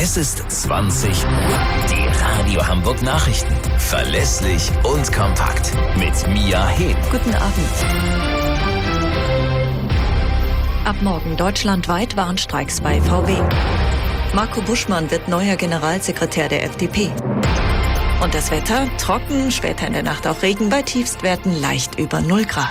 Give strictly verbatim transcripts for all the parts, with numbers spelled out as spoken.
Es ist zwanzig Uhr. Die Radio Hamburg Nachrichten. Verlässlich und kompakt. Mit Mia Hehn. Guten Abend. Ab morgen deutschlandweit Warnstreiks bei V W. Marco Buschmann wird neuer Generalsekretär der F D P. Und das Wetter trocken, später in der Nacht auch Regen, bei Tiefstwerten leicht über null Grad.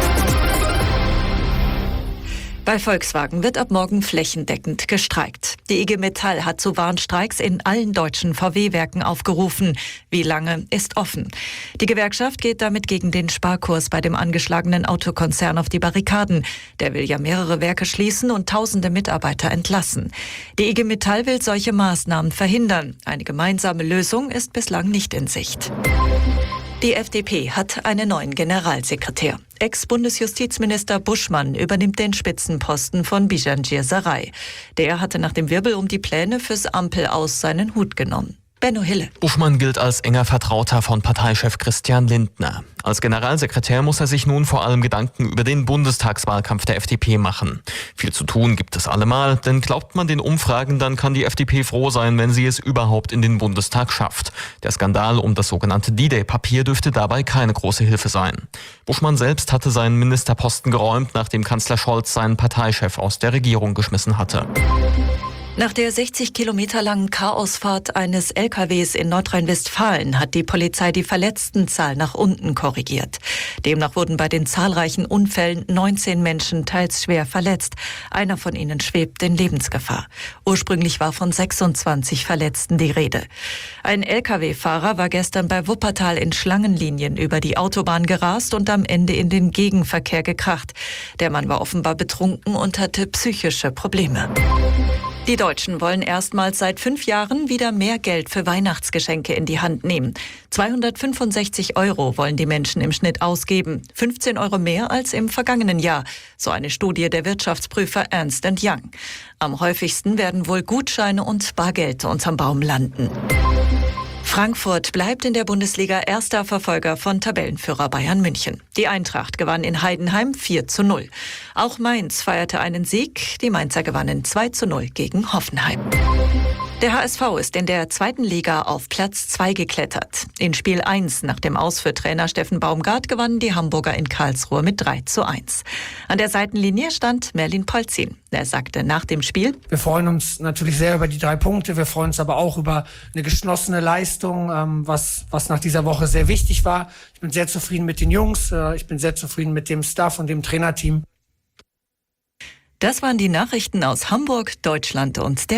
Bei Volkswagen wird ab morgen flächendeckend gestreikt. Die I G Metall hat zu Warnstreiks in allen deutschen V W-Werken aufgerufen. Wie lange ist offen. Die Gewerkschaft geht damit gegen den Sparkurs bei dem angeschlagenen Autokonzern auf die Barrikaden. Der will ja mehrere Werke schließen und tausende Mitarbeiter entlassen. Die I G Metall will solche Maßnahmen verhindern. Eine gemeinsame Lösung ist bislang nicht in Sicht. Die F D P hat einen neuen Generalsekretär. Ex-Bundesjustizminister Buschmann übernimmt den Spitzenposten von Bijan Saray. Der hatte nach dem Wirbel um die Pläne fürs Ampel-Aus seinen Hut genommen. Benno Hille. Buschmann gilt als enger Vertrauter von Parteichef Christian Lindner. Als Generalsekretär muss er sich nun vor allem Gedanken über den Bundestagswahlkampf der F D P machen. Viel zu tun gibt es allemal, denn glaubt man den Umfragen, dann kann die F D P froh sein, wenn sie es überhaupt in den Bundestag schafft. Der Skandal um das sogenannte D-Day-Papier dürfte dabei keine große Hilfe sein. Buschmann selbst hatte seinen Ministerposten geräumt, nachdem Kanzler Scholz seinen Parteichef aus der Regierung geschmissen hatte. Nach der sechzig Kilometer langen Chaosfahrt eines L K Ws in Nordrhein-Westfalen hat die Polizei die Verletztenzahl nach unten korrigiert. Demnach wurden bei den zahlreichen Unfällen neunzehn Menschen teils schwer verletzt. Einer von ihnen schwebt in Lebensgefahr. Ursprünglich war von sechsundzwanzig Verletzten die Rede. Ein L K W-Fahrer war gestern bei Wuppertal in Schlangenlinien über die Autobahn gerast und am Ende in den Gegenverkehr gekracht. Der Mann war offenbar betrunken und hatte psychische Probleme. Die Deutschen wollen erstmals seit fünf Jahren wieder mehr Geld für Weihnachtsgeschenke in die Hand nehmen. zweihundertfünfundsechzig Euro wollen die Menschen im Schnitt ausgeben. fünfzehn Euro mehr als im vergangenen Jahr. So eine Studie der Wirtschaftsprüfer Ernst and Young. Am häufigsten werden wohl Gutscheine und Bargeld unterm Baum landen. Frankfurt bleibt in der Bundesliga erster Verfolger von Tabellenführer Bayern München. Die Eintracht gewann in Heidenheim vier zu null. Auch Mainz feierte einen Sieg. Die Mainzer gewannen zwei zu null gegen Hoffenheim. Der H S V ist in der zweiten Liga auf Platz zwei geklettert. In Spiel eins nach dem Aus für Trainer Steffen Baumgart gewannen die Hamburger in Karlsruhe mit drei zu eins. An der Seitenlinie stand Merlin Polzin. Er sagte nach dem Spiel: Wir freuen uns natürlich sehr über die drei Punkte. Wir freuen uns aber auch über eine geschlossene Leistung, ähm, was, was nach dieser Woche sehr wichtig war. Ich bin sehr zufrieden mit den Jungs. Äh, ich bin sehr zufrieden mit dem Staff und dem Trainerteam. Das waren die Nachrichten aus Hamburg, Deutschland und der